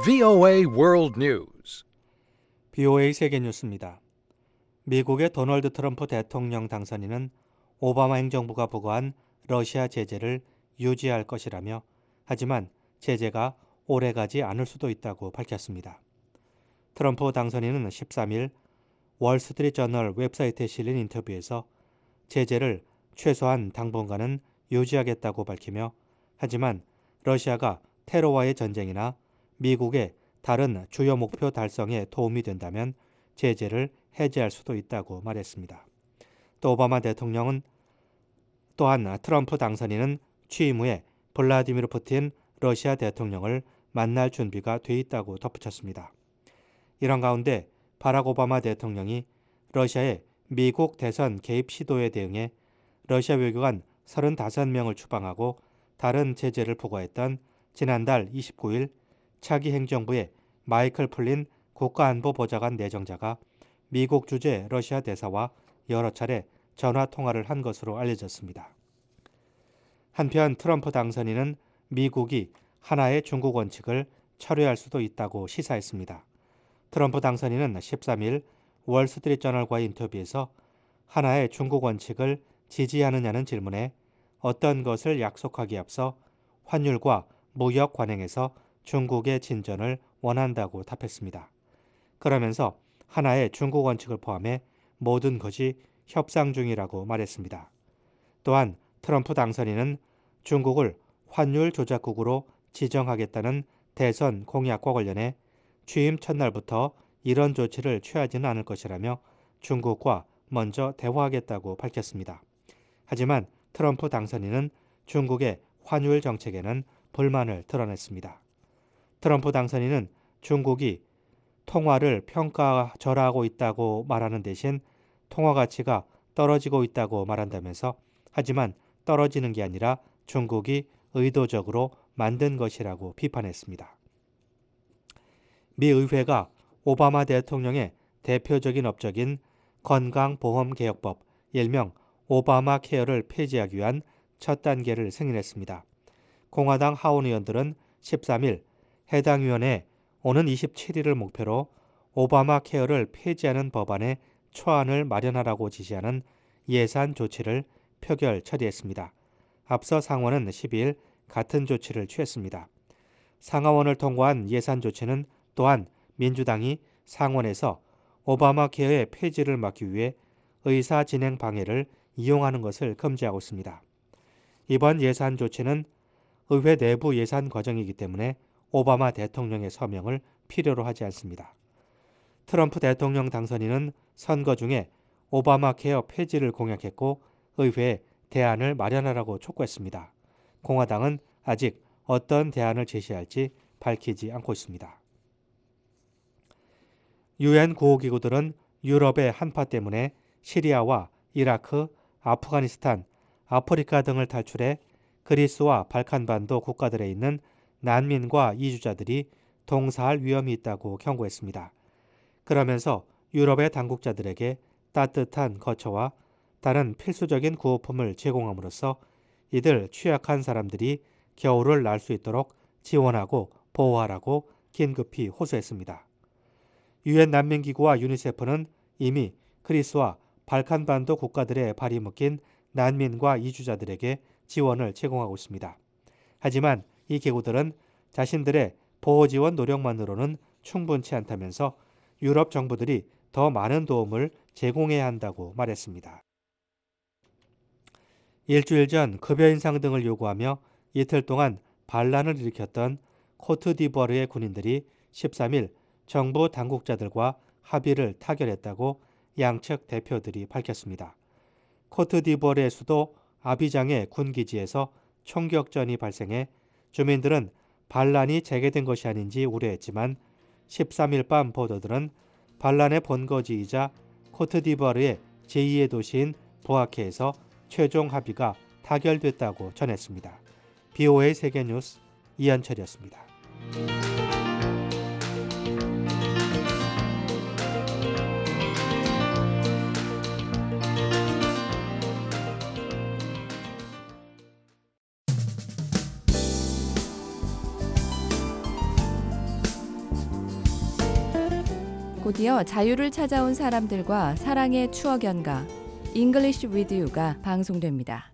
VOA World News. BOA 세계 뉴스입니다. 미국의 도널드 트럼프 대통령 당선인은 오바마 행정부가 부과한 러시아 제재를 유지할 것이라며, 하지만 제재가 오래가지 않을 수도 있다고 밝혔습니다. 트럼프 당선인은 13일 월스트리트저널 웹사이트에 실린 인터뷰에서 제재를 최소한 당분간은 유지하겠다고 밝히며, 하지만 러시아가 테러와의 전쟁이나 미국의 다른 주요 목표 달성에 도움이 된다면 제재를 해제할 수도 있다고 말했습니다. 또 오바마 대통령은 또한 트럼프 당선인은 취임 후에 블라디미르 푸틴 러시아 대통령을 만날 준비가 돼 있다고 덧붙였습니다. 이런 가운데 바락 오바마 대통령이 러시아의 미국 대선 개입 시도에 대응해 러시아 외교관 35명을 추방하고 다른 제재를 부과했던 지난달 29일 차기 행정부의 마이클 플린 국가안보보좌관 내정자가 미국 주재 러시아 대사와 여러 차례 전화 통화를 한 것으로 알려졌습니다. 한편 트럼프 당선인은 미국이 하나의 중국 원칙을 철회할 수도 있다고 시사했습니다. 트럼프 당선인은 13일 월스트리트저널과의 인터뷰에서 하나의 중국 원칙을 지지하느냐는 질문에 어떤 것을 약속하기에 앞서 환율과 무역 관행에서 중국의 진전을 원한다고 답했습니다. 그러면서 하나의 중국 원칙을 포함해 모든 것이 협상 중이라고 말했습니다. 또한 트럼프 당선인은 중국을 환율 조작국으로 지정하겠다는 대선 공약과 관련해 취임 첫날부터 이런 조치를 취하지는 않을 것이라며 중국과 먼저 대화하겠다고 밝혔습니다. 하지만 트럼프 당선인은 중국의 환율 정책에는 불만을 드러냈습니다. 트럼프 당선인은 중국이 통화를 평가절하하고 있다고 말하는 대신 통화 가치가 떨어지고 있다고 말한다면서, 하지만 떨어지는 게 아니라 중국이 의도적으로 만든 것이라고 비판했습니다. 미 의회가 오바마 대통령의 대표적인 업적인 건강보험개혁법, 일명 오바마 케어를 폐지하기 위한 첫 단계를 승인했습니다. 공화당 하원 의원들은 13일 해당 위원회에 오는 27일을 목표로 오바마 케어를 폐지하는 법안의 초안을 마련하라고 지시하는 예산 조치를 표결 처리했습니다. 앞서 상원은 12일 같은 조치를 취했습니다. 상하원을 통과한 예산 조치는 또한 민주당이 상원에서 오바마 케어의 폐지를 막기 위해 의사 진행 방해를 이용하는 것을 금지하고 있습니다. 이번 예산 조치는 의회 내부 예산 과정이기 때문에 오바마 대통령의 서명을 필요로 하지 않습니다. 트럼프 대통령 당선인은 선거 중에 오바마 케어 폐지를 공약했고 의회에 대안을 마련하라고 촉구했습니다. 공화당은 아직 어떤 대안을 제시할지 밝히지 않고 있습니다. 유엔 구호기구들은 유럽의 한파 때문에 시리아와 이라크, 아프가니스탄, 아프리카 등을 탈출해 그리스와 발칸반도 국가들에 있는 난민과 이주자들이 동사할 위험이 있다고 경고했습니다. 그러면서 유럽의 당국자들에게 따뜻한 거처와 다른 필수적인 구호품을 제공함으로써 이들 취약한 사람들이 겨울을 날 수 있도록 지원하고 보호하라고 긴급히 호소했습니다. 유엔 난민기구와 유니세프는 이미 그리스와 발칸반도 국가들의 발이 묶인 난민과 이주자들에게 지원을 제공하고 있습니다. 하지만 이 기구들은 자신들의 보호 지원 노력만으로는 충분치 않다면서 유럽 정부들이 더 많은 도움을 제공해야 한다고 말했습니다. 일주일 전 급여 인상 등을 요구하며 이틀 동안 반란을 일으켰던 코트디부아르의 군인들이 13일 정부 당국자들과 합의를 타결했다고 양측 대표들이 밝혔습니다. 코트디부아르의 수도 아비장의 군기지에서 총격전이 발생해 주민들은 반란이 재개된 것이 아닌지 우려했지만 13일 밤 보도들은 반란의 본거지이자 코트디부아르의 제2의 도시인 보아케에서 최종 합의가 타결됐다고 전했습니다. BOA 세계뉴스 이현철이었습니다. 곧이어 자유를 찾아온 사람들과 사랑의 추억 연가 English with You가 방송됩니다.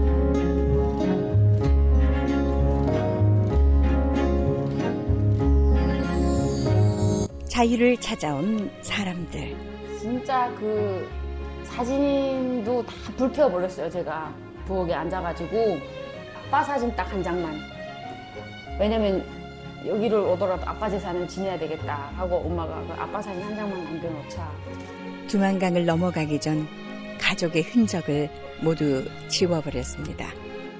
자유를 찾아온 사람들. 진짜 그 사진도 다 불태워버렸어요. 제가 부엌에 앉아가지고 아빠 사진 딱 한 장만. 왜냐면 여기를 오더라도 아빠 재산은 지내야 되겠다 하고 엄마가 그 아빠 사진 한 장만 남겨놓자. 두만강을 넘어가기 전 가족의 흔적을 모두 지워버렸습니다.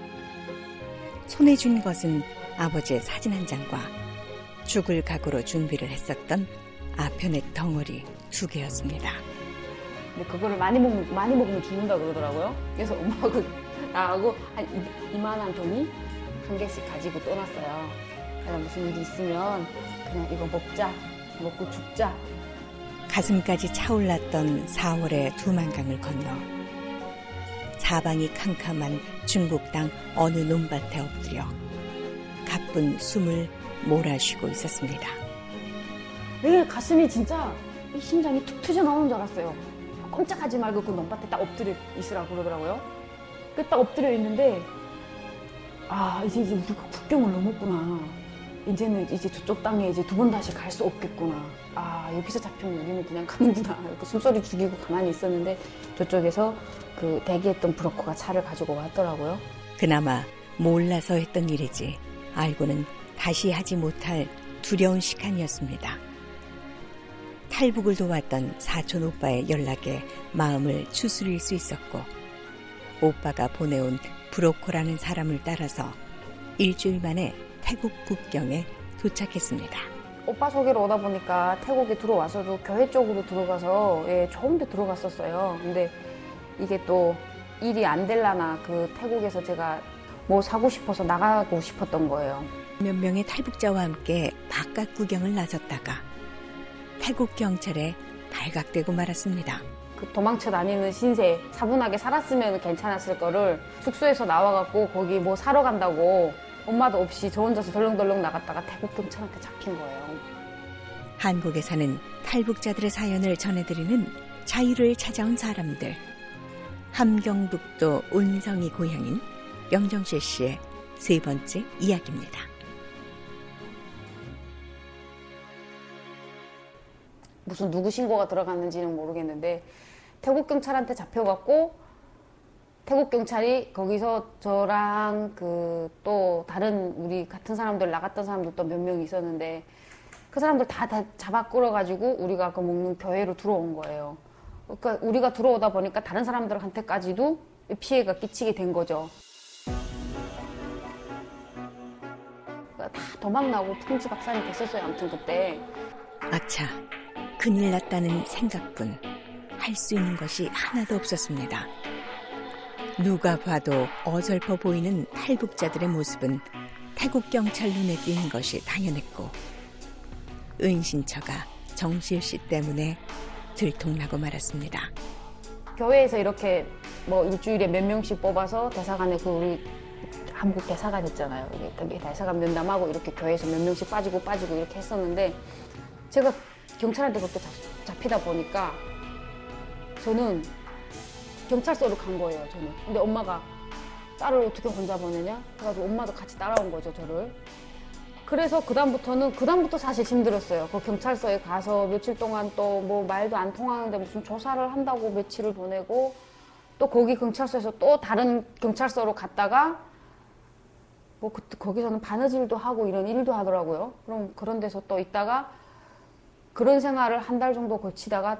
손에 쥔 것은 아버지의 사진 한 장과 죽을 각오로 준비를 했었던 아편액 덩어리 2개였습니다. 근데 그거를 많이 먹으면 죽는다 그러더라고요. 그래서 엄마하고 나하고 한 이만한 돈이 한 개씩 가지고 떠났어요. 그냥 무슨 일이 있으면 그냥 이거 먹고 죽자. 가슴까지 차올랐던 4월의 두만강을 건너 사방이 캄캄한 중국 땅 어느 논밭에 엎드려 가쁜 숨을 몰아쉬고 있었습니다. 네, 가슴이 진짜 이 심장이 툭 튀어나오는 줄 알았어요. 꼼짝하지 말고 그 논밭에 딱 엎드려 있으라고 그러더라고요. 그 딱 엎드려 있는데 이제 우리가 국경을 넘었구나. 이제는 이제 저쪽 땅에 이제 2번 다시 갈 수 없겠구나. 여기서 잡히면 우리는 그냥 가는구나. 이렇게 숨소리 죽이고 가만히 있었는데 저쪽에서 그 대기했던 브로커가 차를 가지고 왔더라고요. 그나마 몰라서 했던 일이지 알고는 다시 하지 못할 두려운 시간이었습니다. 탈북을 도왔던 사촌 오빠의 연락에 마음을 추스릴 수 있었고 오빠가 보내온 브로커라는 사람을 따라서 일주일 만에 태국 국경에 도착했습니다. 오빠 소개로 오다 보니까 태국에 들어와서도 교회 쪽으로 들어가서 좋은 데 들어갔었어요. 근데 이게 또 일이 안 될라나 그 태국에서 제가 뭐 사고 싶어서 나가고 싶었던 거예요. 몇 명의 탈북자와 함께 바깥 구경을 나섰다가 태국 경찰에 발각되고 말았습니다. 그 도망쳐 다니는 신세 차분하게 살았으면 괜찮았을 거를 숙소에서 나와갖고 거기 뭐 사러 간다고 엄마도 없이 저 혼자서 덜렁덜렁 나갔다가 태국 경찰한테 잡힌 거예요. 한국에 사는 탈북자들의 사연을 전해드리는 자유를 찾아온 사람들. 함경북도 운성이 고향인 영정실 씨의 3번째 이야기입니다. 무슨 누구 신고가 들어갔는지는 모르겠는데 태국 경찰한테 잡혀갖고 태국 경찰이 거기서 저랑 그 또 다른 우리 같은 사람들 나갔던 사람들 또 몇 명 있었는데 그 사람들 다 잡아 끌어가지고 우리가 그 먹는 교회로 들어온 거예요. 그러니까 우리가 들어오다 보니까 다른 사람들한테까지도 피해가 끼치게 된 거죠. 그러니까 다 도망나고 풍지박산이 됐었어요. 아무튼 그때. 아차, 큰일 났다는 생각뿐 할 수 있는 것이 하나도 없었습니다. 누가 봐도 어설퍼 보이는 탈북자들의 모습은 태국 경찰 눈에 띄는 것이 당연했고 은신처가 정실 씨 때문에 들통나고 말았습니다. 교회에서 이렇게 뭐 일주일에 몇 명씩 뽑아서 대사관에 그 우리 한국 대사관 있잖아요. 여기 대사관 면담하고 이렇게 교회에서 몇 명씩 빠지고 이렇게 했었는데 제가 경찰한테 그렇게 잡히다 보니까 저는 경찰서로 간 거예요. 저는. 근데 엄마가 딸을 어떻게 혼자 보내냐? 그래가지고 엄마도 같이 따라온 거죠, 저를. 그래서 그다음부터 사실 힘들었어요. 그 경찰서에 가서 며칠 동안 또 뭐 말도 안 통하는데 무슨 조사를 한다고 며칠을 보내고 또 거기 경찰서에서 또 다른 경찰서로 갔다가 뭐 거기서는 바느질도 하고 이런 일도 하더라고요. 그럼 그런 데서 또 있다가 그런 생활을 한 달 정도 거치다가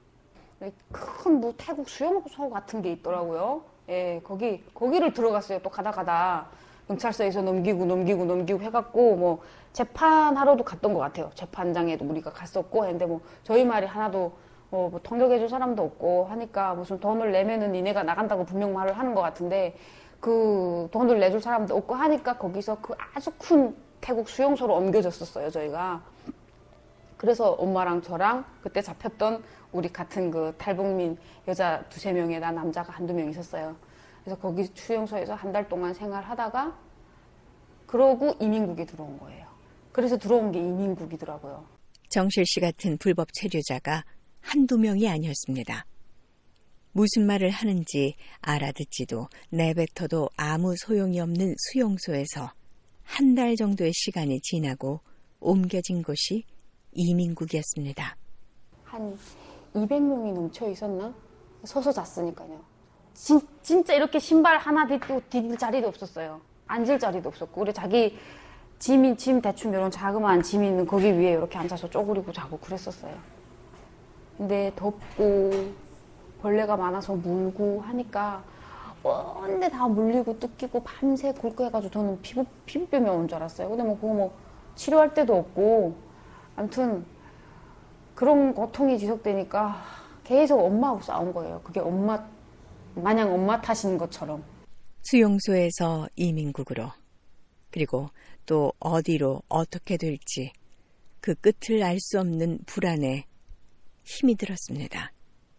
큰 뭐 태국 수용소 같은 게 있더라고요. 예, 거기를 들어갔어요. 또 가다 경찰서에서 넘기고 해갖고 뭐 재판하러도 갔던 것 같아요. 재판장에도 우리가 갔었고 했는데 뭐 저희 말이 하나도 뭐 통역해줄 사람도 없고 하니까 무슨 돈을 내면은 니네가 나간다고 분명 말을 하는 것 같은데 그 돈을 내줄 사람도 없고 하니까 거기서 그 아주 큰 태국 수용소로 옮겨졌었어요. 저희가. 그래서 엄마랑 저랑 그때 잡혔던 우리 같은 그 탈북민 여자 2-3명에 나 남자가 1-2명 있었어요. 그래서 거기 수용소에서 한 달 동안 생활하다가 그러고 이민국에 들어온 거예요. 그래서 들어온 게 이민국이더라고요. 정실 씨 같은 불법 체류자가 한두 명이 아니었습니다. 무슨 말을 하는지 알아듣지도 내뱉어도 아무 소용이 없는 수용소에서 한 달 정도의 시간이 지나고 옮겨진 곳이 이민국이었습니다. 한 200명이 넘쳐 있었나? 서서 잤으니까요. 진짜 이렇게 신발 하나 디딜 자리도 없었어요. 앉을 자리도 없었고. 우리 자기 짐 대충 이런 자그마한 짐 있는 거기 위에 이렇게 앉아서 쪼그리고 자고 그랬었어요. 근데 덥고 벌레가 많아서 물고 하니까 언제 다 물리고 뜯기고 밤새 굵고 해가지고 저는 피부병이 온 줄 알았어요. 근데 뭐 그거 뭐 치료할 데도 없고 아무튼 그런 고통이 지속되니까 계속 엄마하고 싸운 거예요. 그게 마냥 엄마 탓인 것처럼. 수용소에서 이민국으로, 그리고 또 어디로 어떻게 될지 그 끝을 알 수 없는 불안에 힘이 들었습니다.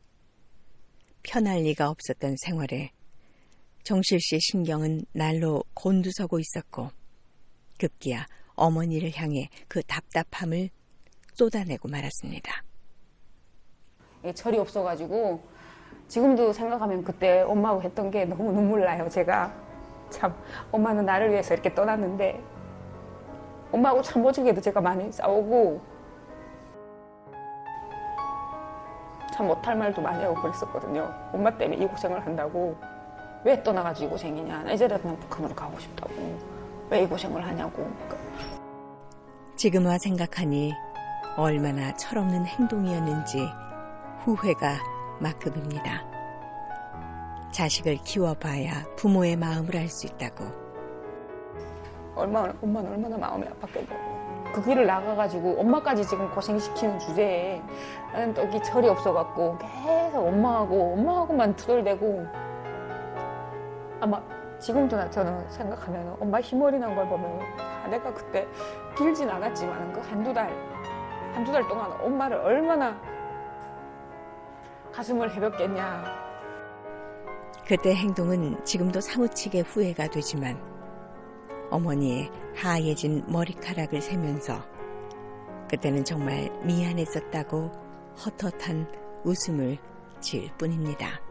편할 리가 없었던 생활에 정실 씨의 신경은 날로 곤두서고 있었고 급기야 어머니를 향해 그 답답함을 쏟아내고 말았습니다. 철이 없어가지고 지금도 생각하면 그때 엄마하고 했던 게 너무 눈물 나요. 제가 참 엄마는 나를 위해서 이렇게 떠났는데 엄마하고 참 오죽에도 제가 많이 싸우고 참 못할 말도 많이 하고 그랬었거든요. 엄마 때문에 이 고생을 한다고. 왜 떠나가지고 이 고생이냐. 나 이제라도 그냥 북한으로 가고 싶다고. 왜 이 고생을 하냐고. 지금 와 생각하니 얼마나 철없는 행동이었는지 후회가 막급입니다. 자식을 키워봐야 부모의 마음을 알 수 있다고. 엄마는 얼마나 마음이 아팠겠냐고. 그 길을 나가가지고 엄마까지 지금 고생시키는 주제에 나는 또 이 철이 없어갖고 계속 엄마하고만 투덜대고 아마 지금도 저는 생각하면 엄마 흰머리 난 걸 보면 내가 그때 길진 않았지만 그 한두 달 동안 엄마를 얼마나 가슴을 헤볐겠냐. 그때 행동은 지금도 사무치게 후회가 되지만 어머니의 하얘진 머리카락을 세면서 그때는 정말 미안했었다고 헛헛한 웃음을 지을 뿐입니다.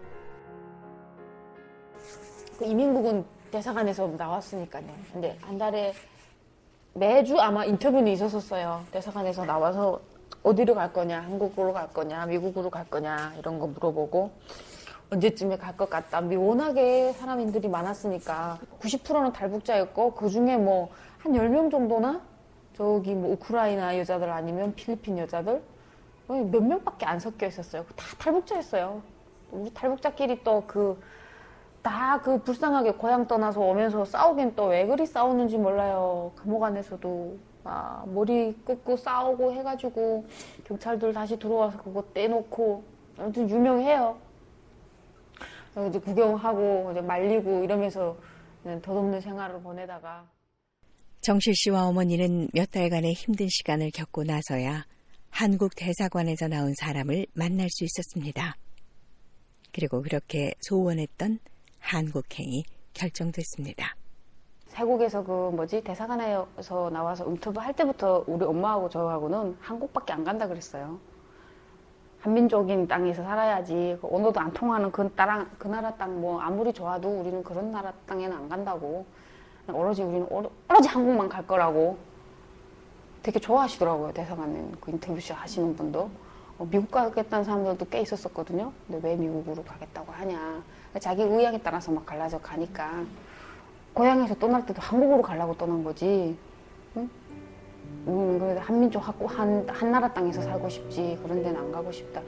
그 이민국은 대사관에서 나왔으니까요. 근데 한 달에 매주 아마 인터뷰는 있었었어요. 대사관에서 나와서 어디로 갈 거냐, 한국으로 갈 거냐, 미국으로 갈 거냐 이런 거 물어보고 언제쯤에 갈 것 같다. 워낙에 사람들이 많았으니까 90%는 탈북자였고 그중에 뭐 한 10명 정도나 저기 뭐 우크라이나 여자들 아니면 필리핀 여자들 몇 명밖에 안 섞여 있었어요. 다 탈북자였어요. 우리 탈북자끼리 또 다 불쌍하게 고향 떠나서 오면서 싸우긴 또 왜 그리 싸우는지 몰라요. 감옥 안에서도 막 머리 끄고 싸우고 해가지고 경찰들 다시 들어와서 그거 떼놓고 아무튼 유명해요. 이제 구경하고 이제 말리고 이러면서 덧없는 생활을 보내다가 정실 씨와 어머니는 몇 달간의 힘든 시간을 겪고 나서야 한국 대사관에서 나온 사람을 만날 수 있었습니다. 그리고 그렇게 소원했던 한국행이 결정됐습니다. 태국에서 대사관에서 나와서 인터뷰 할 때부터 우리 엄마하고 저하고는 한국밖에 안 간다 그랬어요. 한민족인 땅에서 살아야지. 언어도 안 통하는 그 나라 땅 뭐 아무리 좋아도 우리는 그런 나라 땅에는 안 간다고. 우리는 오로지 한국만 갈 거라고. 되게 좋아하시더라고요. 대사관에 그 인터뷰쇼 하시는 분도. 미국 가겠다는 사람들도 꽤 있었었거든요. 근데 왜 미국으로 가겠다고 하냐. 자기 의향에 따라서 막 갈라져 가니까. 고향에서 떠날 때도 한국으로 가려고 떠난 거지. 응? 그래도 한민족 하고 한 나라 땅에서 살고 싶지. 그런 데는 안 가고 싶다.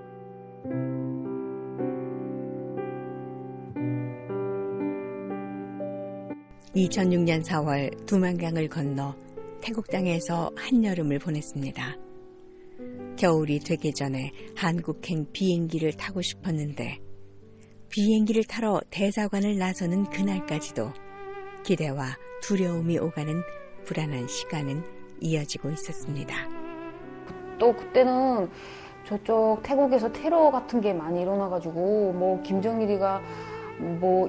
(2006년 4월) 두만강을 건너 태국 땅에서 한여름을 보냈습니다. 겨울이 되기 전에 한국행 비행기를 타고 싶었는데 비행기를 타러 대사관을 나서는 그날까지도 기대와 두려움이 오가는 불안한 시간은 이어지고 있었습니다. 또 그때는 저쪽 태국에서 테러 같은 게 많이 일어나가지고 뭐 김정일이가 뭐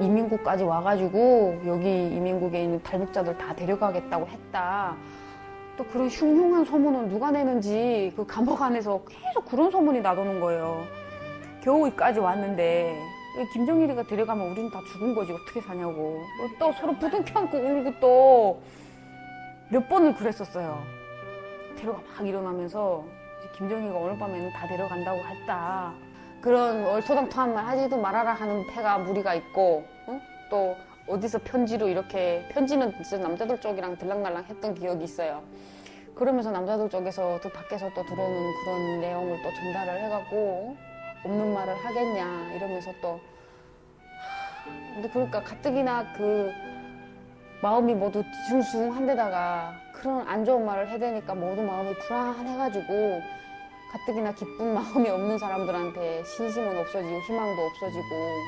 이민국까지 와가지고 여기 이민국에 있는 탈북자들 다 데려가겠다고 했다. 또 그런 흉흉한 소문은 누가 내는지 그 감옥 안에서 계속 그런 소문이 나도는 거예요. 겨우 여기까지 왔는데 김정일이가 데려가면 우리는 다 죽은 거지 어떻게 사냐고. 또 서로 부둥켜 안고 울고 또 몇 번을 그랬었어요. 테러가 막 일어나면서 김정일이가 오늘 밤에는 다 데려간다고 했다. 그런 얼토당토한 말 하지도 말아라 하는 패가 무리가 있고, 또 어디서 편지로 이렇게, 편지는 진짜 남자들 쪽이랑 들락날락 했던 기억이 있어요. 그러면서 남자들 쪽에서 또 밖에서 또 들어오는 그런 내용을 또 전달을 해갖고 없는 말을 하겠냐 이러면서 또. 근데 그러니까 가뜩이나 그 마음이 모두 뒤숭숭한 데다가 그런 안 좋은 말을 해대니까 모두 마음이 불안해가지고 가뜩이나 기쁜 마음이 없는 사람들한테 신심은 없어지고 희망도 없어지고.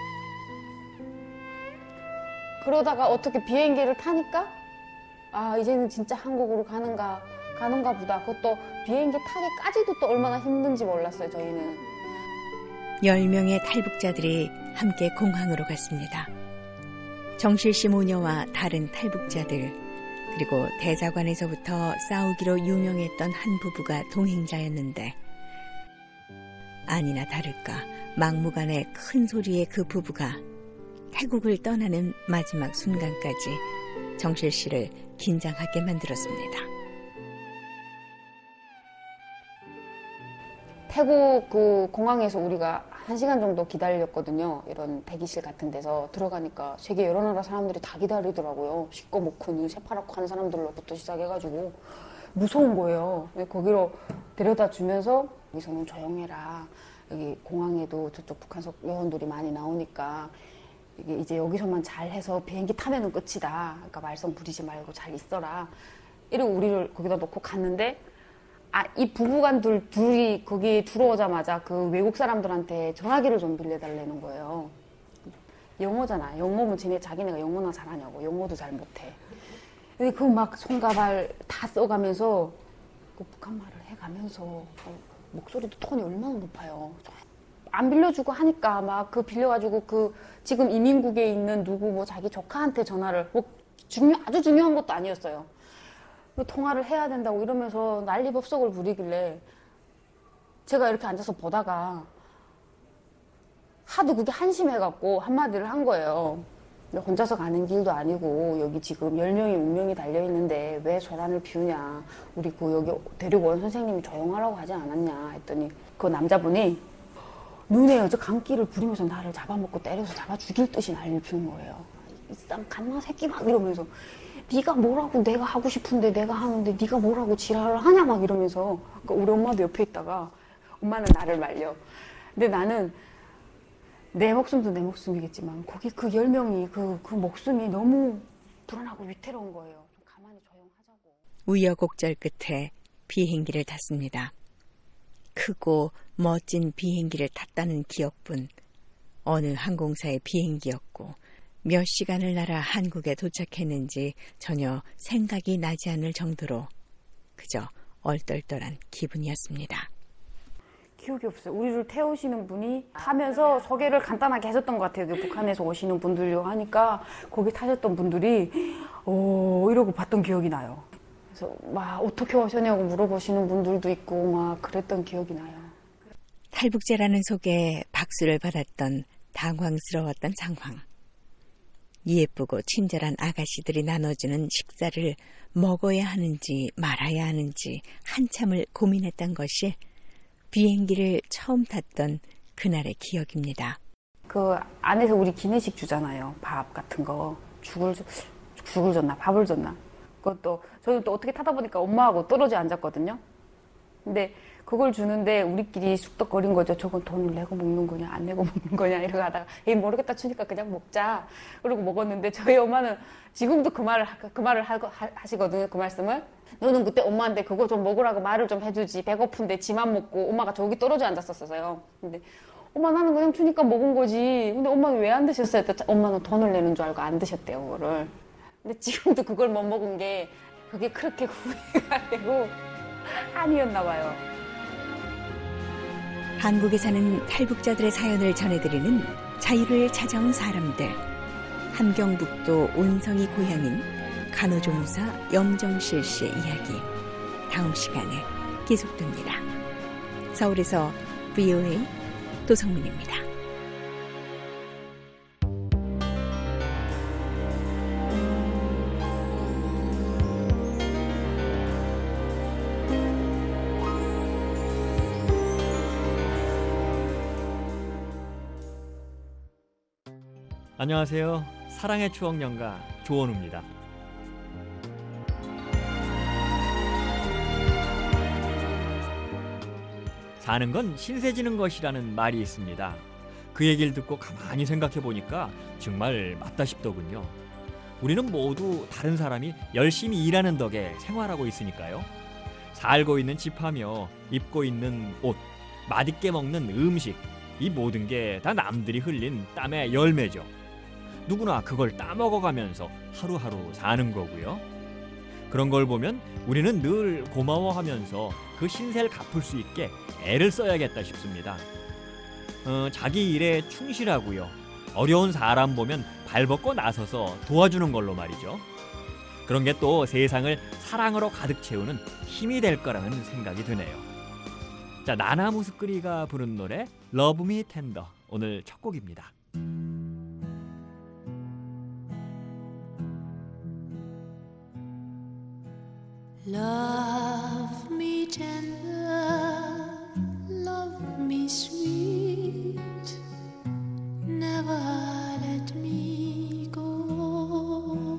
그러다가 어떻게 비행기를 타니까 아 이제는 진짜 한국으로 가는가 보다. 그것도 비행기 타기까지도 또 얼마나 힘든지 몰랐어요. 저희는 10명의 탈북자들이 함께 공항으로 갔습니다. 정실씨 모녀와 다른 탈북자들, 그리고 대사관에서부터 싸우기로 유명했던 한 부부가 동행자였는데, 아니나 다를까 막무가내 큰 소리의 그 부부가 태국을 떠나는 마지막 순간까지 정실씨를 긴장하게 만들었습니다. 태국 그 공항에서 우리가 1시간 정도 기다렸거든요. 이런 대기실 같은 데서 들어가니까 세계 여러 나라 사람들이 다 기다리더라고요. 시꺼멓고 눈 새파랗고 하는 사람들로부터 시작해가지고 무서운 거예요. 거기로 데려다 주면서 여기서는 조용해라. 여기 공항에도 저쪽 북한 요원들이 많이 나오니까 이게 이제 여기서만 잘해서 비행기 타면은 끝이다. 그러니까 말썽 부리지 말고 잘 있어라. 이러고 우리를 거기다 놓고 갔는데 이 부부간 둘이 거기 들어오자마자 그 외국 사람들한테 전화기를 좀 빌려달라는 거예요. 영어잖아. 영어면 자기네가 영어나 잘하냐고. 영어도 잘 못해. 근데 그 막 손과 발 다 써가면서 그 북한말을 해가면서 목소리도 톤이 얼마나 높아요. 안 빌려주고 하니까 막 그 빌려가지고 그 지금 이민국에 있는 누구 뭐 자기 조카한테 전화를 아주 중요한 것도 아니었어요. 통화를 해야 된다고 이러면서 난리법석을 부리길래 제가 이렇게 앉아서 보다가 하도 그게 한심해갖고 한마디를 한 거예요. 혼자서 가는 길도 아니고 여기 지금 10명이 운명이 달려있는데 왜 소란을 피우냐. 우리 그 여기 데리고 온 선생님이 조용하라고 하지 않았냐 했더니 그 남자분이 눈에 저 감기를 부리면서 나를 잡아먹고 때려서 잡아 죽일 듯이 난리를 피운 거예요. 이 쌍 갓나 새끼 막 이러면서 네가 뭐라고 내가 하고 싶은데 내가 하는데 네가 뭐라고 지랄을 하냐 막 이러면서. 그러니까 우리 엄마도 옆에 있다가 엄마는 나를 말려. 근데 나는 내 목숨도 내 목숨이겠지만 거기 그 10명이 그 목숨이 너무 불안하고 위태로운 거예요. 좀 가만히 조용하자고. 우여곡절 끝에 비행기를 탔습니다. 크고 멋진 비행기를 탔다는 기억뿐. 어느 항공사의 비행기였고 몇 시간을 날아 한국에 도착했는지 전혀 생각이 나지 않을 정도로 그저 얼떨떨한 기분이었습니다. 기억이 없어요. 우리를 태우시는 분이 타면서 소개를 간단하게 해줬던 것 같아요. 북한에서 오시는 분들요 하니까 거기 타셨던 분들이 이러고 봤던 기억이 나요. 그래서 막 어떻게 오셨냐고 물어보시는 분들도 있고 막 그랬던 기억이 나요. 탈북자라는 속에 박수를 받았던 당황스러웠던 상황. 예쁘고 친절한 아가씨들이 나눠주는 식사를 먹어야 하는지 말아야 하는지 한참을 고민했던 것이 비행기를 처음 탔던 그날의 기억입니다. 그 안에서 우리 기내식 주잖아요. 밥 같은 거. 죽을 줬나 밥을 줬나. 그것도 저는 또 어떻게 타다 보니까 엄마하고 떨어져 앉았거든요. 근데 그걸 주는데 우리끼리 쑥덕거린 거죠. 저건 돈을 내고 먹는 거냐 안 내고 먹는 거냐 이러고 하다가 에이 모르겠다 치니까 그냥 먹자. 그러고 먹었는데 저희 엄마는 지금도 그 말을 하시거든요. 그 말씀을. 너는 그때 엄마한테 그거 좀 먹으라고 말을 좀 해주지. 배고픈데 지만 먹고. 엄마가 저기 떨어져 앉았었어요. 근데 엄마 나는 그냥 주니까 먹은 거지. 근데 엄마는 왜 안 드셨어요? 엄마는 돈을 내는 줄 알고 안 드셨대요. 그거를. 근데 지금도 그걸 못 먹은 게 그게 그렇게 후회가 되고 아니었나 봐요. 한국에 사는 탈북자들의 사연을 전해드리는 자유를 찾아온 사람들. 함경북도 온성이 고향인 간호조무사 염정실 씨의 이야기. 다음 시간에 계속됩니다. 서울에서 VOA 도성민입니다. 안녕하세요. 사랑의 추억 연가 조원우입니다. 사는 건 신세 지는 것이라는 말이 있습니다. 그 얘기를 듣고 가만히 생각해 보니까 정말 맞다 싶더군요. 우리는 모두 다른 사람이 열심히 일하는 덕에 생활하고 있으니까요. 살고 있는 집하며 입고 있는 옷, 맛있게 먹는 음식, 이 모든 게 다 남들이 흘린 땀의 열매죠. 누구나 그걸 따먹어가면서 하루하루 사는 거고요. 그런 걸 보면 우리는 늘 고마워하면서 그 신세를 갚을 수 있게 애를 써야겠다 싶습니다. 자기 일에 충실하고요. 어려운 사람 보면 발벗고 나서서 도와주는 걸로 말이죠. 그런 게 또 세상을 사랑으로 가득 채우는 힘이 될 거라는 생각이 드네요. 자, 나나무스크리가 부른 노래 Love Me Tender, 오늘 첫 곡입니다. Love me tender, love me sweet, never let me go.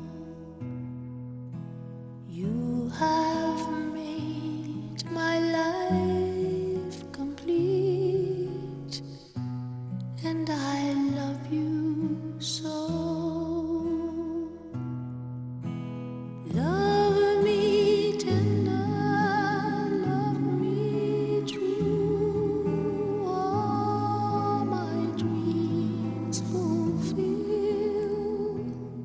You have made my life complete, and I love you so. Love me tender, love me true, all my dreams fulfill.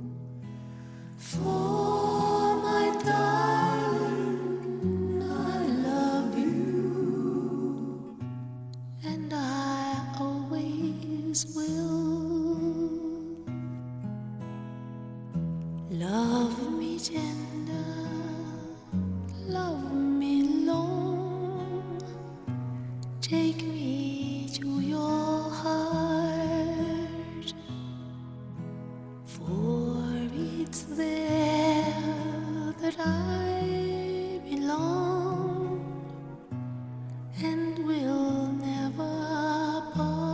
For my darling, I love you, and I always will. Love me tender, love me long, take me to your heart, for it's there that I belong and will never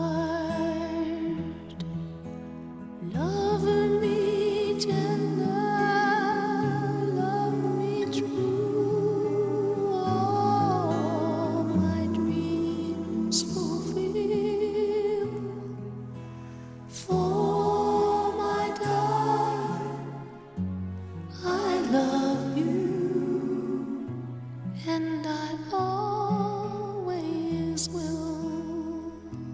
part. Love me tender, love me true, all my dreams fulfill. For my darling, I love you, and I always will.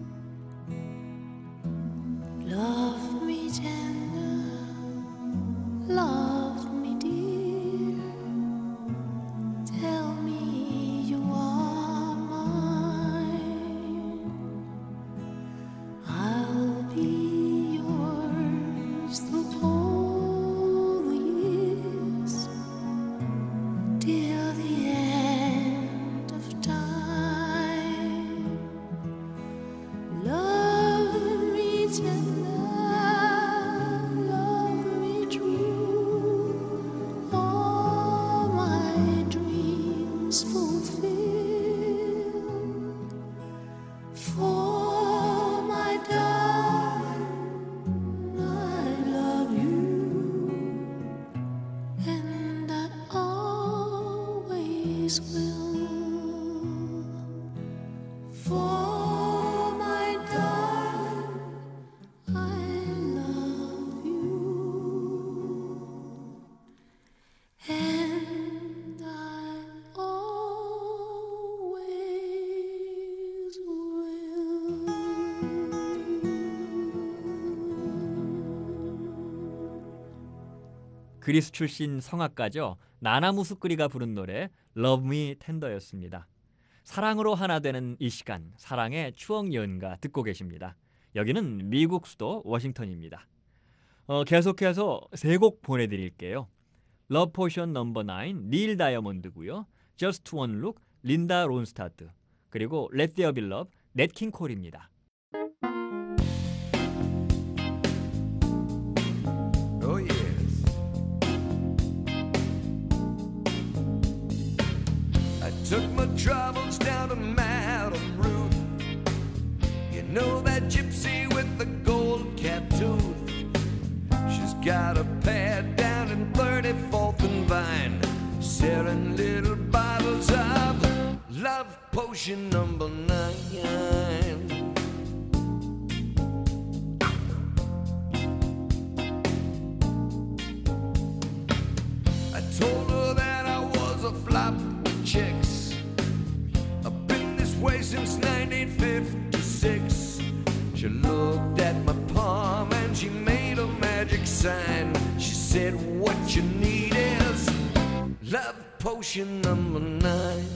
Love me tender, love me dear, tell me you are mine. I'll be yours through all the years, till the end of time. Love me tender, love me true, all my dreams fulfill. For my darling, I love you, and I always will. For my darling, I love you, and I always will. 그리스 출신 성악가죠. 나나무스크리가 부른 노래 Love Me Tender였습니다. 사랑으로 하나 되는 이 시간, 사랑의 추억 연가 듣고 계십니다. 여기는 미국 수도 워싱턴입니다. 계속해서 세 곡 보내드릴게요. Love Potion No. 9, 닐 다이아몬드고요. Just One Look, 린다 론스타드, 그리고 Let There Be Love, 넷 킹 콜입니다. Oh yes. I took my troubles down to Madame Ruth. You know that gypsy with the gold cap tooth. She's got a pad down in 34th and Vine, selling little bottles of love potion number 9. I told her that I was a flop with chicks. I've been this way since 1956. She looked at my palm and she made a magic sign. She said, what you need is love potion number 9.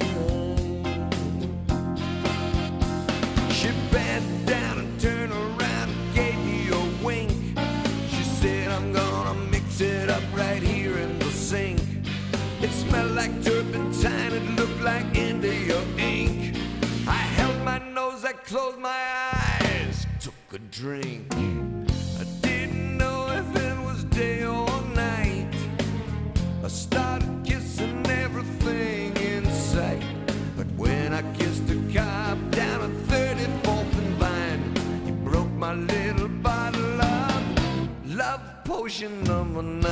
She bent down and turned around and gave me a wink. She said, I'm gonna mix it up right here in the sink. It smelled like turpentine, it looked like India ink. I held my nose, I closed my eyes, took a drink. I didn't know if it was day or night. I started kissing everything in sight. But when I kissed the cop down at 34th and Vine, he broke my little bottle of love potion number 9.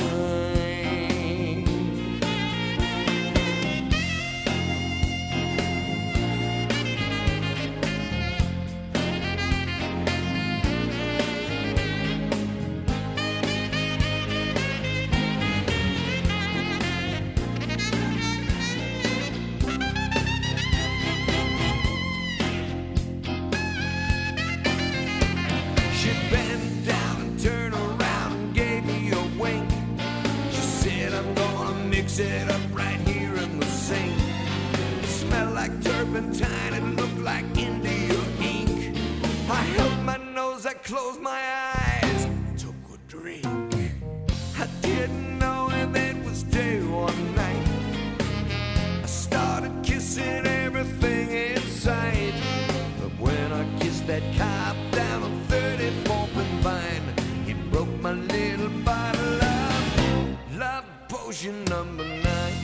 She bent down and turned around and gave me a wink. She said, I'm gonna mix it up right here in the sink. It smelled like turpentine, it looked like India ink. I held my nose, I closed my eyes, took a drink. I didn't know if it was day or night. I started kissing everything in sight. But when I kissed that cop down on 34th and Vine, he broke my little bottle of love potion number 9.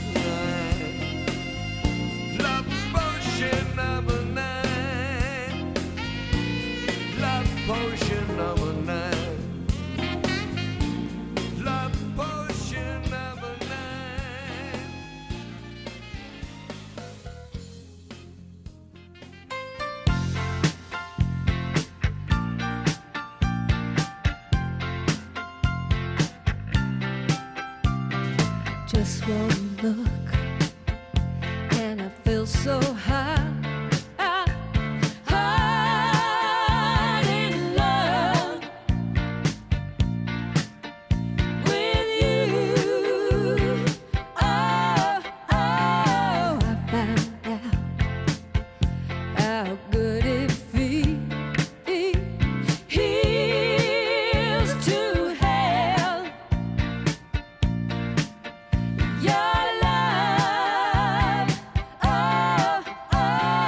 Love potion number 9. Love potion number 9. Love potion number 9. Just one look, and I feel so high. High in love with you. Oh, I found out how good it feels to have your love. Oh,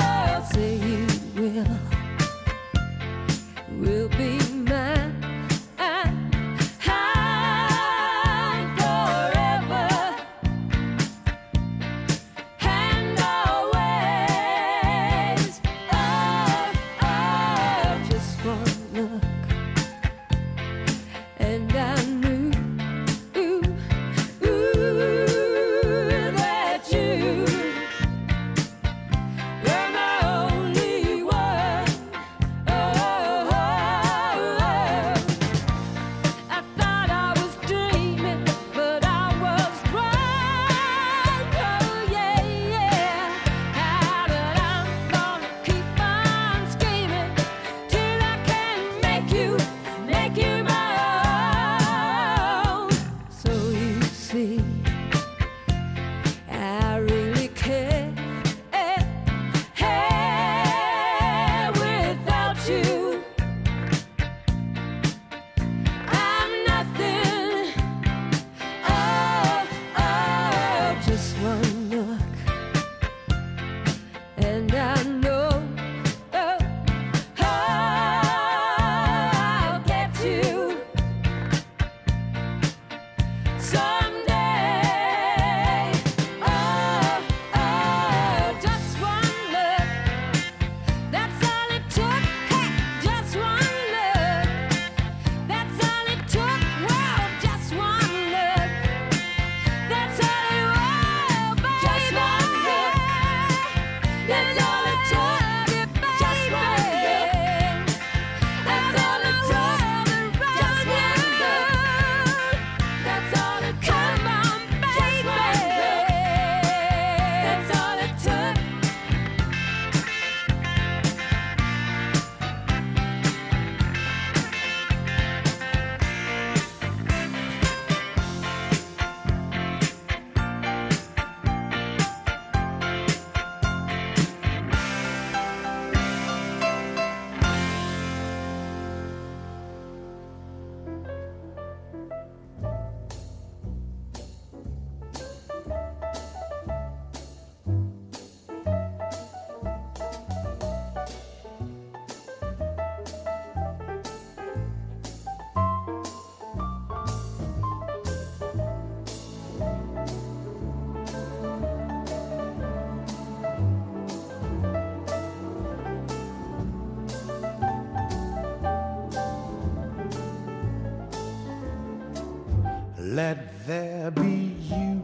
Let there be you.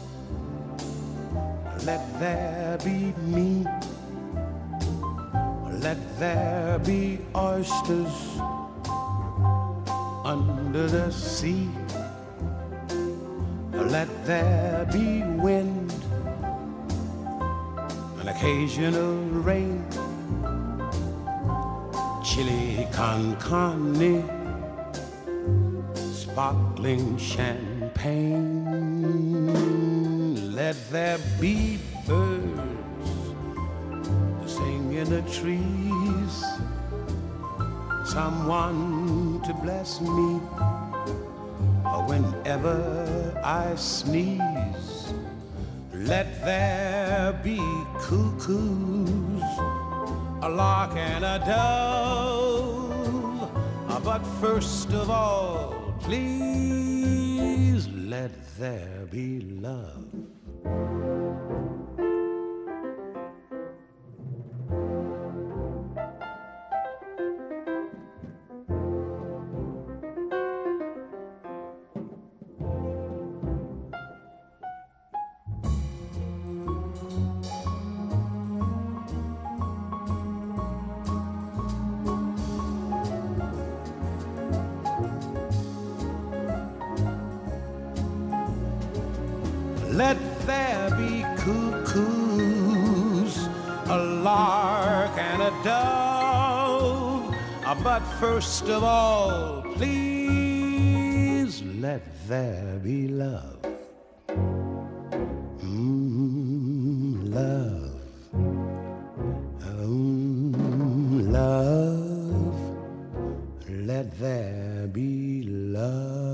Let there be me. Let there be oysters under the sea. Let there be wind, an occasional rain, chili con carne, sparkling champagne. Let there be birds to sing in the trees, someone to bless me whenever I sneeze. Let there be cuckoos, a lark and a dove. But first of all, please let there be love. Let there be cuckoos, a lark and a dove. But first of all, please let there be love. Love. Love. Let there be love.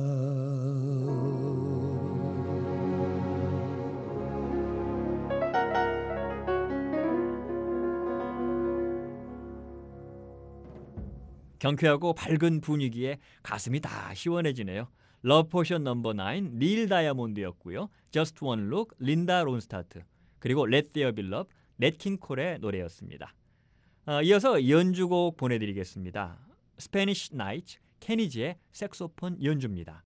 경쾌하고 밝은 분위기에 가슴이 다 시원해지네요. 러브 포션 넘버 9 닐 다이아몬드였고요. Just One Look 린다 론스타트, 그리고 Let There Be Love 넷 킹 콜의 노래였습니다. 이어서 연주곡 보내드리겠습니다. Spanish Nights 케니지의 색소폰 연주입니다.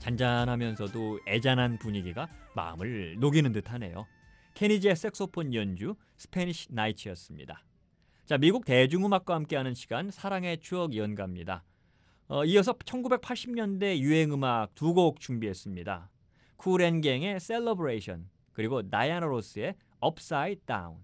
잔잔하면서도 애잔한 분위기가 마음을 녹이는 듯하네요. 케니지의 색소폰 연주 스페니쉬 나이츠였습니다. 자, 미국 대중음악과 함께하는 시간 사랑의 추억 연가입니다. 이어서 1980년대 유행음악 두 곡 준비했습니다. 쿨앤갱의 셀러브레이션 그리고 다이아나 로스의 업사이드 다운.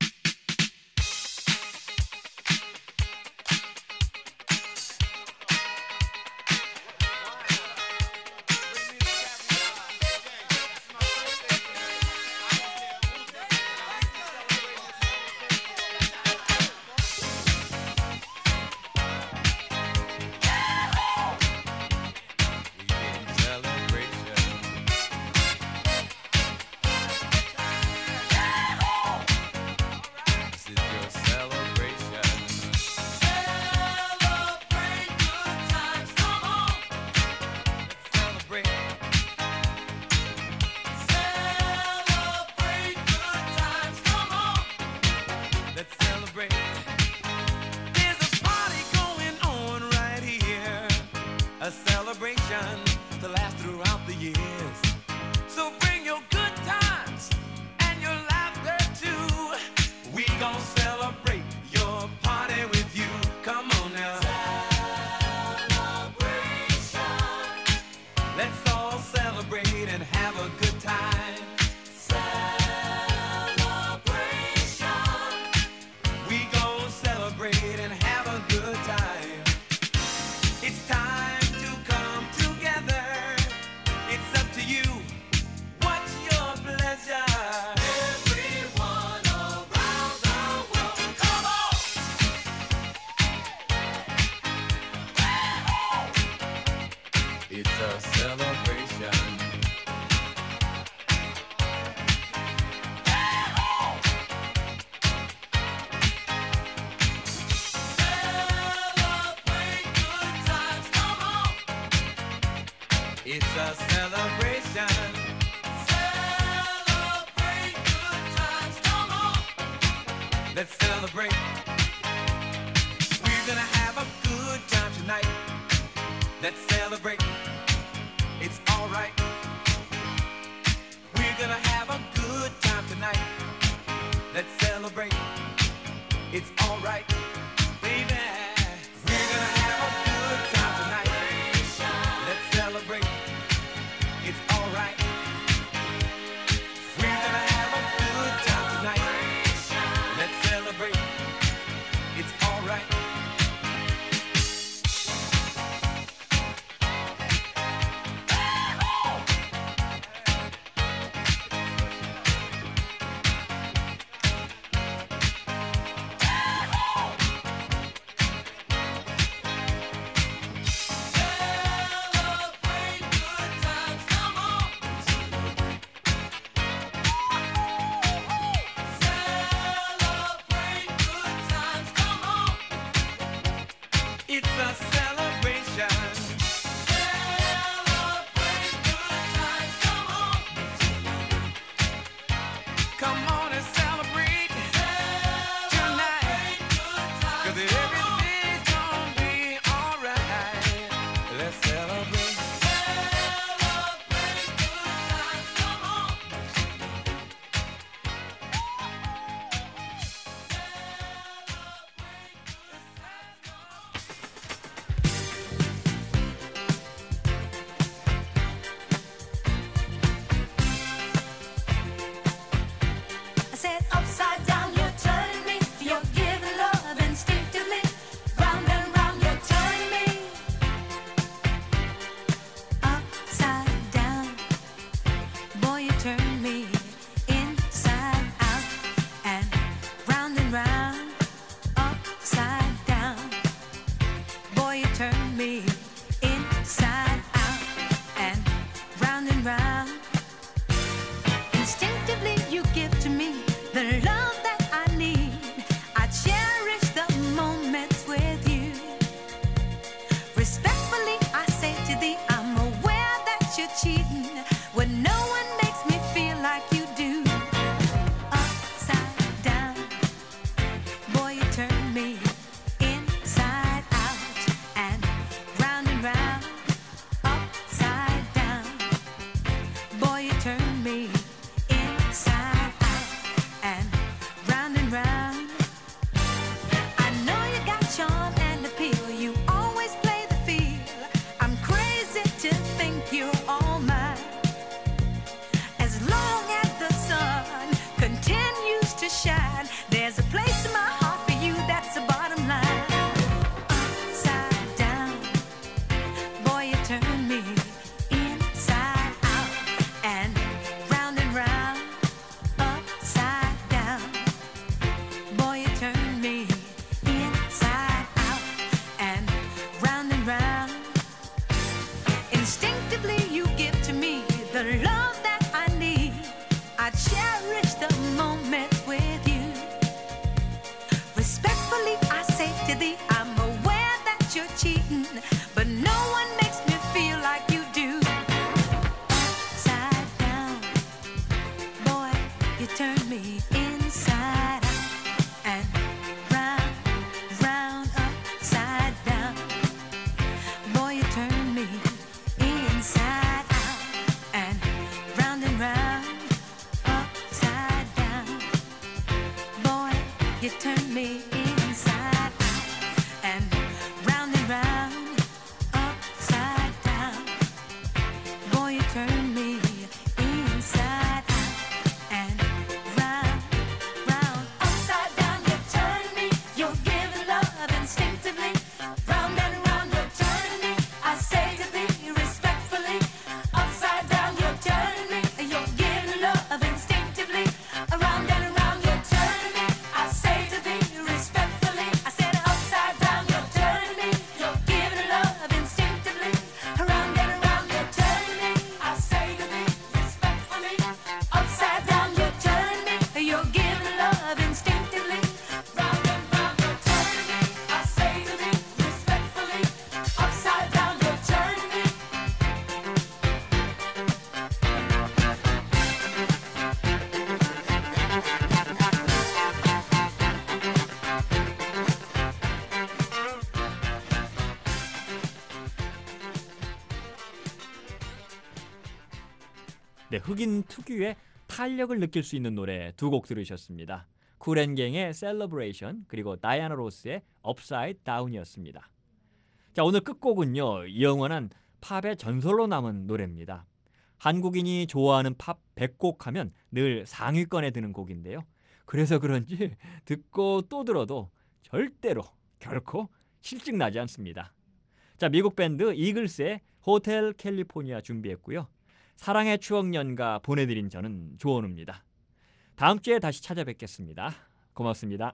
To last throughout the years. So bring your good times and your laughter too. We gon' celebrate your party with you. Come on now. Celebration. Let's all celebrate and have a good time. Celebration. We gon' celebrate and have a good time. It's time. It's a celebration. Celebrate good times, come on. It's a celebration. Celebrate good times, come on. Let's celebrate. We're gonna have a good time tonight. Let's celebrate. It's alright. We're gonna have a good time tonight. Let's celebrate. It's alright, baby. We're gonna have a good time tonight. Let's celebrate. It's alright. We're gonna have a good time tonight. Let's celebrate. It's alright. 네, 흑인 특유의 탄력을 느낄 수 있는 노래 두 곡 들으셨습니다. 쿨앤갱의 셀러브레이션 그리고 다이아나 로스의 업사이드 다운이었습니다. 자, 오늘 끝곡은요, 영원한 팝의 전설로 남은 노래입니다. 한국인이 좋아하는 팝 100곡 하면 늘 상위권에 드는 곡인데요. 그래서 그런지 듣고 또 들어도 절대로 결코 실증나지 않습니다. 자, 미국 밴드 이글스의 호텔 캘리포니아 준비했고요. 사랑의 추억 연가 보내드린 저는 조원우입니다. 다음 주에 다시 찾아뵙겠습니다. 고맙습니다.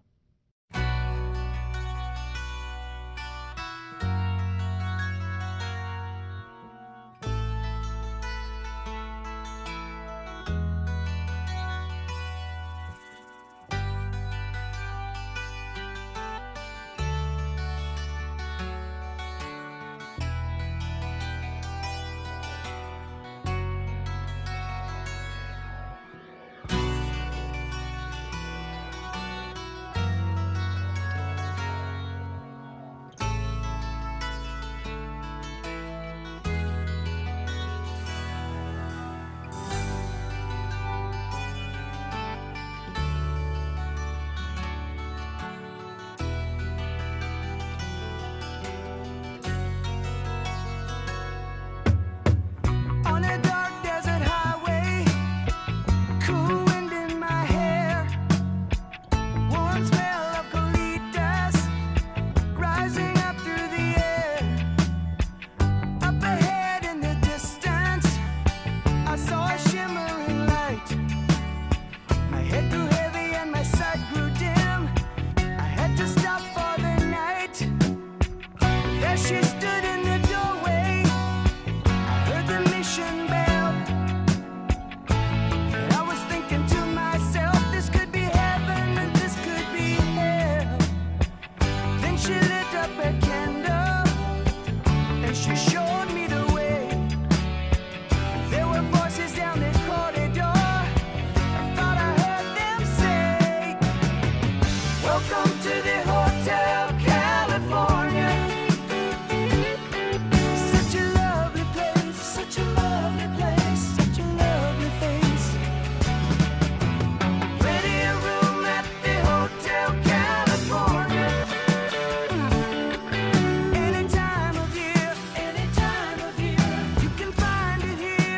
On a dark desert highway, cool wind in my hair, warm smell of colitas rising up through the air. Up ahead in the distance, I saw a shimmering light. My head grew heavy and my sight grew dim. I had to stop for the night. There she stood in the doorway. Heard the mission bell, and I was thinking to myself, this could be heaven and this could be hell. Then she lit up a candle and she showed me the way. There were voices down the corridor. I thought I heard them say, welcome to the Hotel California. Such a lovely place, such a lovely place, such a lovely face. Plenty of room at the Hotel California. Any time of year, you can find it here.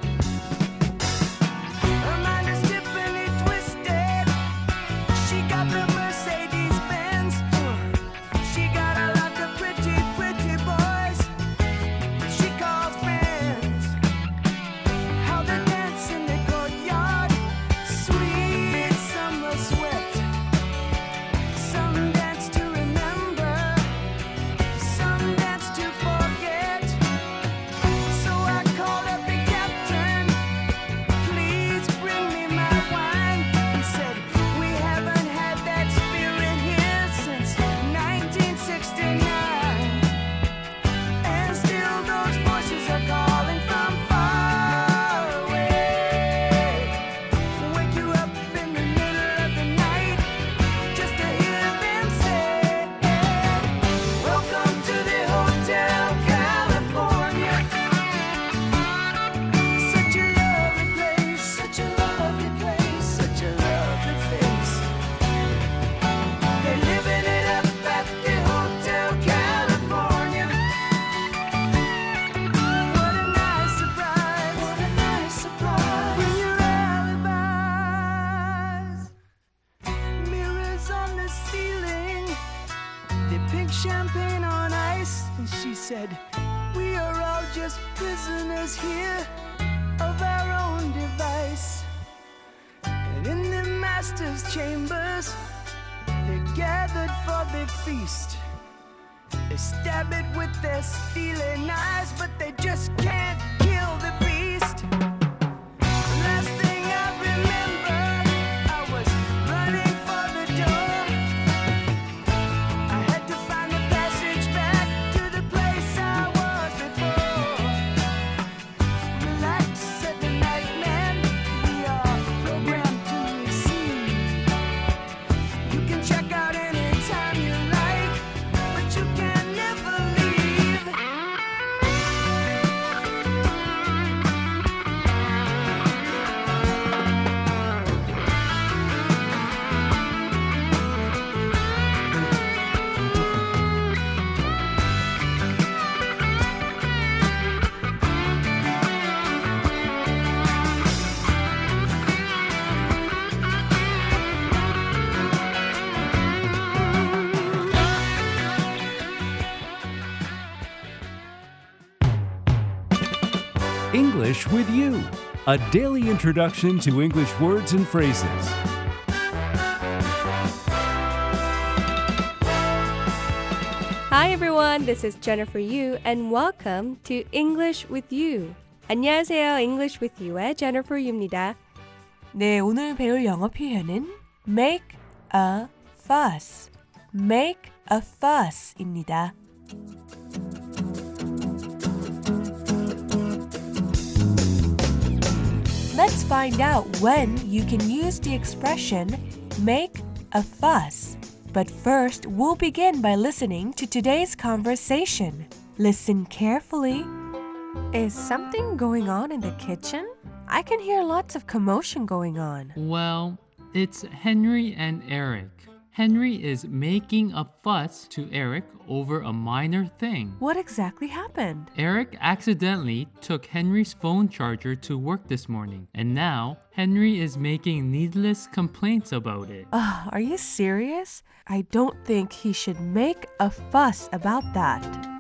Her mind is Tiffany twisted. She got the Mercedes Benz. She got a lot of pretty, pretty boys she calls friends. How they dance in the courtyard, sweet summer sweat. Some dance to remember, some dance to forget. So I called up the captain, please bring me my wine. He said, we haven't had that spirit here since 1969. And still those voices are calling from far away. Wake you up in the middle of the night just to hear them say, welcome to the Hotel California. Such a lovely place, such a lovely place, such a lovely face. They're living it up at the Hotel California. What a nice surprise, what a nice surprise. Bring your alibis. Mirrors on the ceiling, they pink champagne on ice. And she said, we are all just prisoners here of our own device. And in the master's chambers, they're gathered for the feast. They stab it with their steely knives, but they just can't kill the beast. Last thing I remember, I was running for the door. I had to find the passage back to the place I was before. Relax, said the night man, we are programmed to receive. You can check out anytime you like, but you can never leave. English with You, a daily introduction to English words and phrases. Hi everyone, this is Jennifer Yu and welcome to English with You. 안녕하세요, English with You의 Jennifer Yu입니다. 네, 오늘 배울 영어 표현은 make a fuss, make a fuss입니다. Let's find out when you can use the expression make a fuss. But first, we'll begin by listening to today's conversation. Listen carefully. Is something going on in the kitchen? I can hear lots of commotion going on. Well, it's Henry and Eric. Henry is making a fuss to Eric over a minor thing. What exactly happened? Eric accidentally took Henry's phone charger to work this morning, and now Henry is making needless complaints about it. Are you serious? I don't think he should make a fuss about that.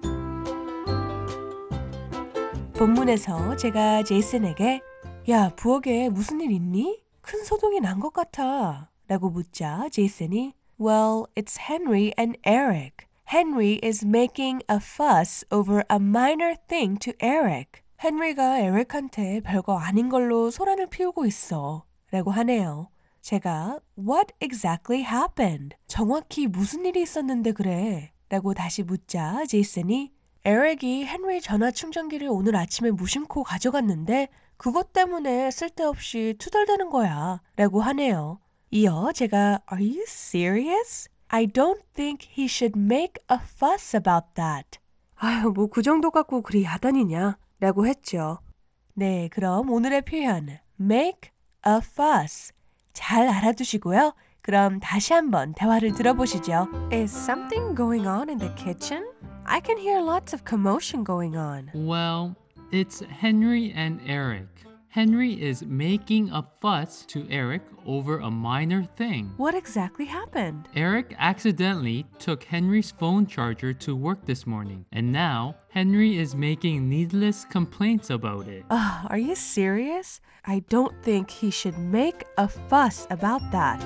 본문에서 제가 제이슨에게 야, 부엌에 무슨 일 있니? 큰 소동이 난 것 같아. 라고 묻자 제이슨이 Well, it's Henry and Eric. Henry is making a fuss over a minor thing to Eric. 헨리가 에릭한테 별거 아닌 걸로 소란을 피우고 있어. 라고 하네요. 제가 What exactly happened? 정확히 무슨 일이 있었는데 그래? 라고 다시 묻자 제이슨이 에릭이 헨리 전화 충전기를 오늘 아침에 무심코 가져갔는데 그것 때문에 쓸데없이 투덜대는 거야. 라고 하네요. 이어 제가 Are you serious? I don't think he should make a fuss about that. 아유, 뭐 그 정도 갖고 그리 야단이냐? 라고 했죠. 네, 그럼 오늘의 표현 make a fuss 잘 알아두시고요. 그럼 다시 한번 대화를 들어보시죠. Is something going on in the kitchen? I can hear lots of commotion going on. Well, it's Henry and Eric. Henry is making a fuss to Eric over a minor thing. What exactly happened? Eric accidentally took Henry's phone charger to work this morning, and now Henry is making needless complaints about it. Are you serious? I don't think he should make a fuss about that.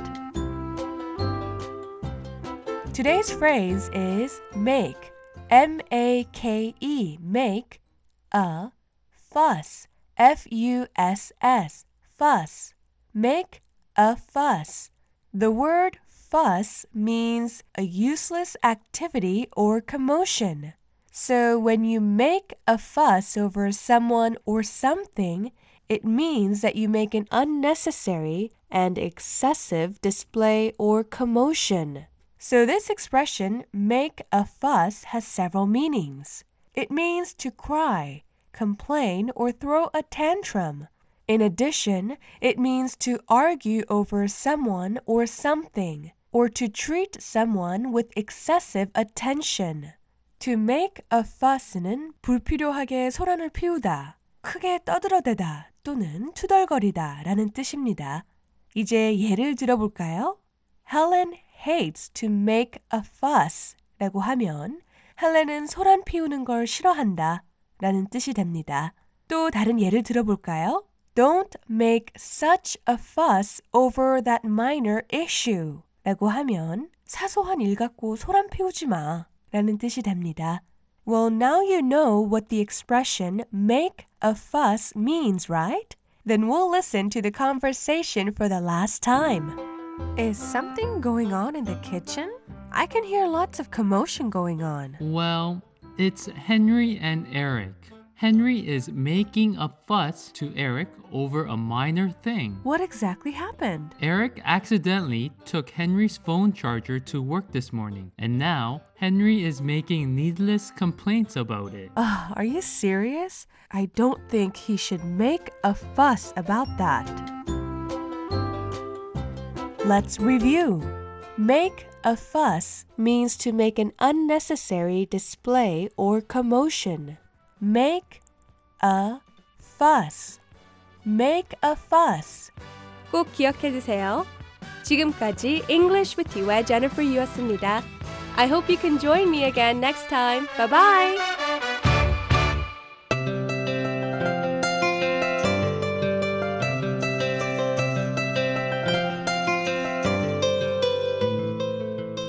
Today's phrase is make. M-A-K-E, make a fuss. F-U-S-S, fuss. Make a fuss. The word fuss means a useless activity or commotion. So when you make a fuss over someone or something, it means that you make an unnecessary and excessive display or commotion. So this expression, make a fuss, has several meanings. It means to cry, complain, or throw a tantrum. In addition, it means to argue over someone or something, or to treat someone with excessive attention. To make a fuss는 불필요하게 소란을 피우다, 크게 떠들어대다 또는 투덜거리다 라는 뜻입니다. 이제 예를 들어볼까요? Helen hates to make a fuss 라고 하면 헬렌은 소란 피우는 걸 싫어한다 라는 뜻이 됩니다. 또 다른 예를 들어볼까요? Don't make such a fuss over that minor issue 라고 하면 사소한 일 갖고 소란 피우지 마 라는 뜻이 됩니다. Well, now you know what the expression make a fuss means, right? Then we'll listen to the conversation for the last time. Is something going on in the kitchen? I can hear lots of commotion going on. Well, it's Henry and Eric. Henry is making a fuss to Eric over a minor thing. What exactly happened? Eric accidentally took Henry's phone charger to work this morning, and now Henry is making needless complaints about it. Are you serious? I don't think he should make a fuss about that. Let's review. Make a fuss means to make an unnecessary display or commotion. Make a fuss. Make a fuss. 꼭 기억해 두세요. 지금까지 English with You의 Jennifer Yu였습니다. I hope you can join me again next time. Bye-bye.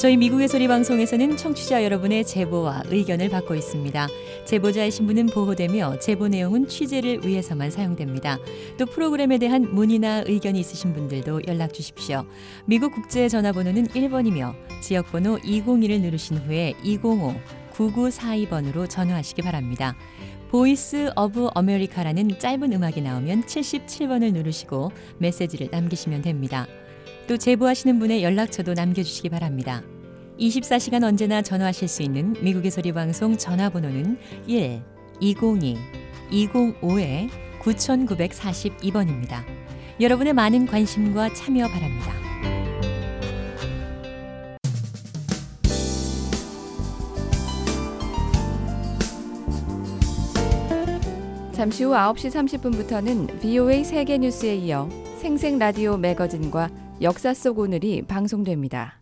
저희 미국의 소리 방송에서는 청취자 여러분의 제보와 의견을 받고 있습니다. 제보자의 신분은 보호되며 제보 내용은 취재를 위해서만 사용됩니다. 또 프로그램에 대한 문의나 의견이 있으신 분들도 연락 주십시오. 미국 국제 전화번호는 1번이며 지역번호 201을 누르신 후에 205-9942번으로 전화하시기 바랍니다. 보이스 오브 아메리카라는 짧은 음악이 나오면 77번을 누르시고 메시지를 남기시면 됩니다. 또 제보하시는 분의 연락처도 남겨주시기 바랍니다. 24시간 언제나 전화하실 수 있는 미국의 소리 방송 전화번호는 1-202-205-9942번입니다. 여러분의 많은 관심과 참여 바랍니다. 잠시 후 9시 30분부터는 VOA 세계뉴스에 이어 생생라디오 매거진과 역사 속 오늘이 방송됩니다.